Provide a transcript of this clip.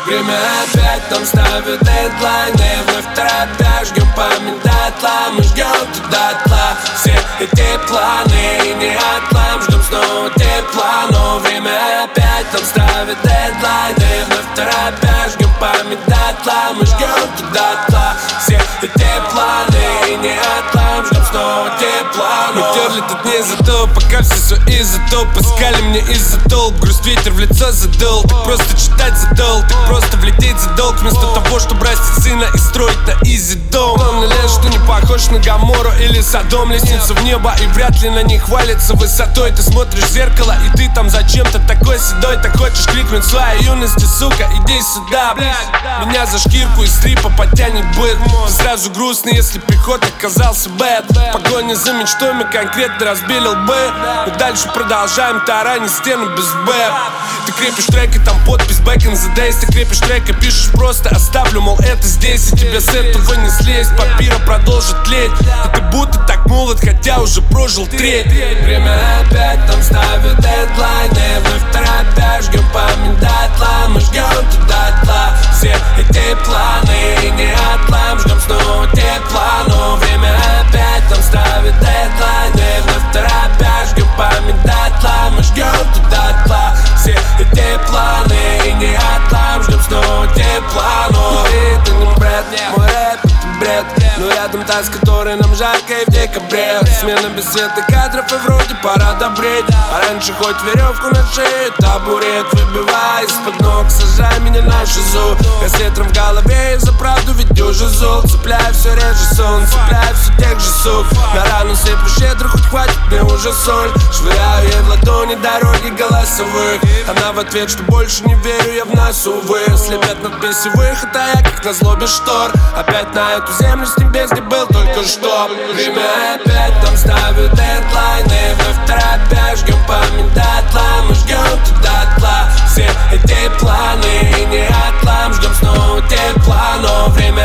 Время опять нам ставит дедлайны, вновь торопя жгем память дотла. Мы жгем туда дотла все эти планы и не отлам, ждем снова тепла. Но время опять нам ставит дедлайны, вновь торопя жгем память дотла. Мы жгем туда дотла все эти планы и не отлам, ждем снова тепла. Мы терли тут не за то, пока все из-за то. Паскали мне из-за толп, грусть ветер в лицо задул. Так просто читать задол, так просто влететь за долг. Вместо того, чтобы растить сына и строить на изи дом. Главное лишь, что не похож на Гомору или Содом. Лестница в небо и вряд ли на ней хвалится высотой. Ты смотришь в зеркало и ты там зачем-то такой седой. Так хочешь крикнуть в своей юности, сука, иди сюда, блядь. Меня за шкирку из стрипа потянет быт. Ты сразу грустный, если приход оказался бэд. Погоня за мечтами конкретно разбили лбы. Мы дальше продолжаем таранить стены без бэп. Ты крепишь трек и там подпись back in the days. Ты крепишь трек и пишешь просто оставлю, мол, это здесь. И тебе с этого не слезть, папира продолжит тлеть. И ты будто так молод, хотя уже прожил треть. Время опять нам ставит дедлайны, вновь торопя жгем память дотла. Мы жгем туда дотла все эти планы и не отлам, ждем снова тепла. Но время опять нам ставит дедлайны, вновь торопя жгем память дотла. Мы жгем туда дотла все эти планы и не отлам, ждем снова тепла. Но это не бред, мой рэп это бред. Но рядом та, с которой нам жарко и в декабре. Смена без света кадров и вроде пора добреть. А раньше хоть веревку на шее, табурет выбивай из-под ног, сажай меня на шизу. Я с ветром в голове и за правду ведь уже зол. Цепляю все реже сон, цепляю все тех же сук. На рану сыплю щедро, хоть хватит мне уже соль. Швыряю ей в ладони дороги голосовых. Она в ответ, что больше не верю я в нас, увы. Слепят надписи выход, а я как назло без штор. Опять на эту землю с небес, где был только что. Время опять нам ставит дедлайны, вновь торопя жгем память дотла. Мы жгем туда дотла все эти планы и не отлам, ждем снова тепла. Но время